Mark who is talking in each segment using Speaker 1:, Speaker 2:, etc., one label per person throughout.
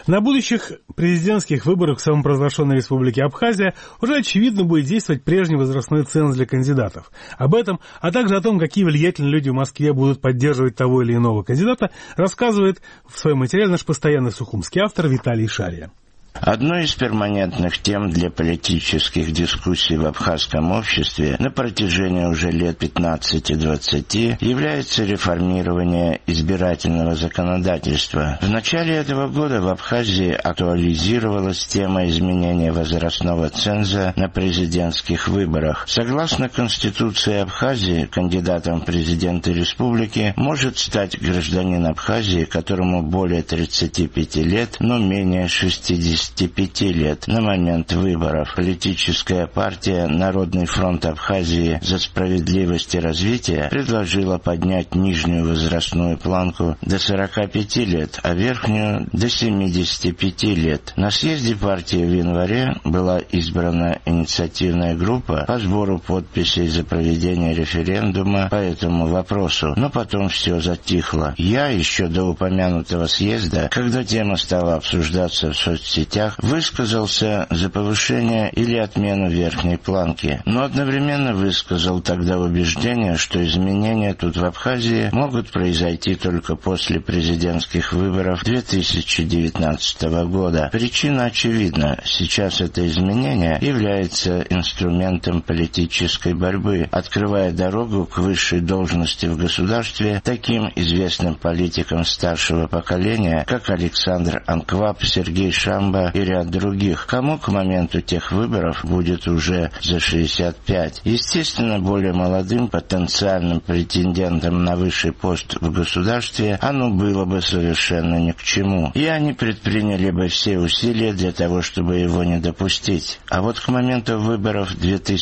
Speaker 1: На будущих президентских выборах в самопровозглашенной республике Абхазия уже очевидно будет действовать прежний возрастной ценз для кандидатов. Об этом, а также о том, какие влиятельные люди в Москве будут поддерживать того или иного кандидата, рассказывает в своем материале наш постоянный сухумский автор Виталий Шария.
Speaker 2: Одной из перманентных тем для политических дискуссий в абхазском обществе на протяжении уже лет 15-20 является реформирование избирательного законодательства. В начале этого года в Абхазии актуализировалась тема изменения возрастного ценза на президентских выборах. Согласно Конституции Абхазии, кандидатом в президенты республики может стать гражданин Абхазии, которому более 35 лет, но менее 65 лет на момент выборов. Политическая партия «Народный фронт Абхазии за справедливость и развитие» предложила поднять нижнюю возрастную планку до 45 лет, а верхнюю до 75 лет. На съезде партии в январе была избрана инициативная группа по сбору подписей за проведение референдума по этому вопросу, но потом все затихло. Я еще до упомянутого съезда, когда тема стала обсуждаться в соцсетях, высказался за повышение или отмену верхней планки, но одновременно высказал тогда убеждение, что изменения тут в Абхазии могут произойти только после президентских выборов 2019 года. Причина очевидна. Сейчас это изменение является инструментом политической борьбы, открывая дорогу к высшей должности в государстве таким известным политикам старшего поколения, как Александр Анкваб, Сергей Шамба и ряд других, кому к моменту тех выборов будет уже за 65. Естественно, более молодым потенциальным претендентам на высший пост в государстве оно было бы совершенно ни к чему, и они предприняли бы все усилия для того, чтобы его не допустить. А вот к моменту выборов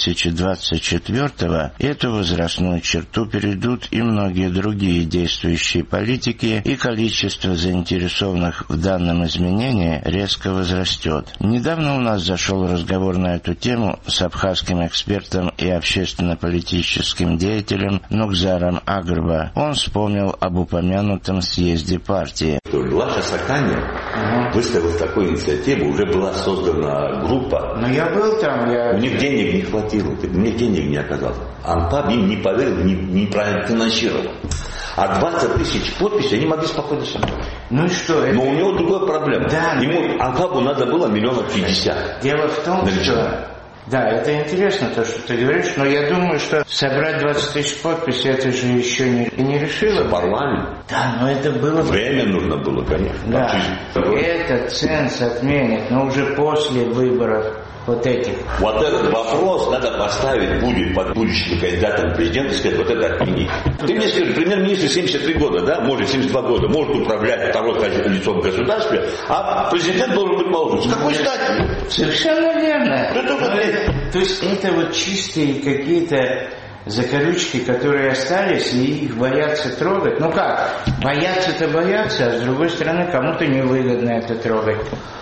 Speaker 2: 2024-го эту возрастную черту перейдут и многие другие действующие политики, и количество заинтересованных в данном изменении резко возрастет. Недавно у нас зашел разговор на эту тему с абхазским экспертом и общественно-политическим деятелем Нукзаром Агрба. Он вспомнил об упомянутом съезде партии.
Speaker 3: Лаша Саканин выставил такую инициативу, уже была создана группа.
Speaker 4: Но я был там,
Speaker 3: У них денег не хватило, мне денег не оказалось. Анпаб им не поверил, не профинансировал. А 20 тысяч подписей они могли спокойно собрать.
Speaker 4: Ну и что?
Speaker 3: Но у него другая проблема.
Speaker 4: Да,
Speaker 3: ему Анпабу надо было 1,50 миллиона.
Speaker 4: Дело в том, что... Да, это интересно, то, что ты говоришь, но я думаю, что собрать 20 тысяч подписей, это же еще не решило.
Speaker 3: Парламент.
Speaker 4: Да, но это было...
Speaker 3: Время нужно было, конечно.
Speaker 4: Да, этот ценз отменят, но уже после выборов вот этих.
Speaker 3: Вот этот вопрос надо поставить будет под будущим кандидатом в президенты и сказать, вот это отменить. Ты мне скажи, премьер-министр 73 года, да, может 72 года, может управлять второй лицом в государстве, а президент должен быть молодым. С какой стати?
Speaker 4: Совершенно верно. То есть это вот чистые какие-то закорючки, которые остались, и их боятся трогать. Ну как? Боятся-то боятся, а с другой стороны кому-то невыгодно это трогать.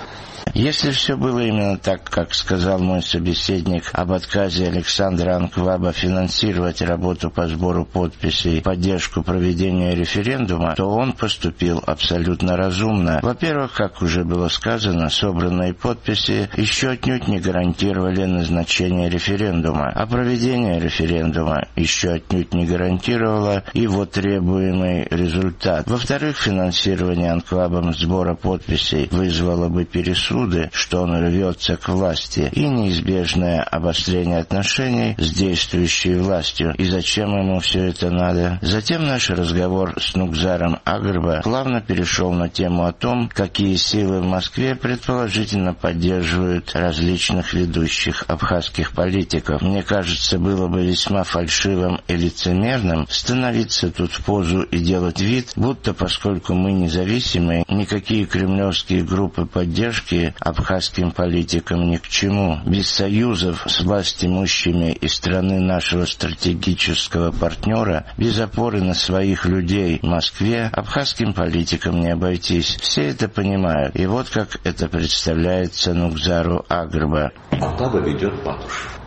Speaker 2: Если все было именно так, как сказал мой собеседник об отказе Александра Анкваба финансировать работу по сбору подписей и поддержку проведения референдума, то он поступил абсолютно разумно. Во-первых, как уже было сказано, собранные подписи еще отнюдь не гарантировали назначение референдума, а проведение референдума еще отнюдь не гарантировало его требуемый результат. Во-вторых, финансирование Анквабом сбора подписей вызвало бы пересуды, что он рвется к власти, и неизбежное обострение отношений с действующей властью. И зачем ему все это надо? Затем наш разговор с Нукзаром Агрба плавно перешел на тему о том, какие силы в Москве предположительно поддерживают различных ведущих абхазских политиков. Мне кажется, было бы весьма фальшивым и лицемерным становиться тут в позу и делать вид, будто поскольку мы независимые, никакие кремлевские группы поддержки абхазским политикам ни к чему. Без союзов с властимущими из страны нашего стратегического партнера, без опоры на своих людей в Москве, абхазским политикам не обойтись. Все это понимают. И вот как это представляется Нукзару Агрба.
Speaker 3: Анкваба ведет Патрушев.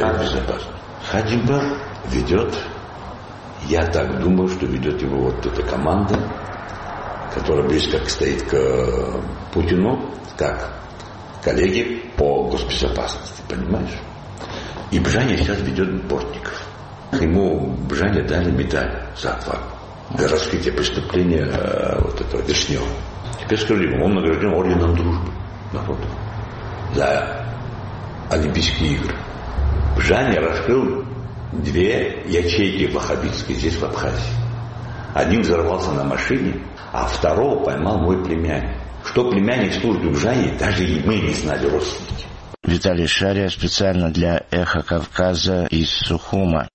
Speaker 3: Хадимбер ведет, я так думаю, что ведет его вот эта команда, которая близко стоит к Путину как коллеги по госбезопасности, понимаешь? И Бжаня сейчас ведет Бортников. Ему Бжаня дали медаль за отвагу, за раскрытие преступления вот этого Вишнева. Теперь скажу ему, он награжден орденом дружбы народа за Олимпийские игры. Бжаня раскрыл 2 ячейки ваххабитской здесь, в Абхазии. Один взорвался на машине, а второго поймал мой племянник. Что племянник служит в Бжане, даже и мы не знали, родственники.
Speaker 2: Виталий Шария специально для «Эхо Кавказа» из Сухума.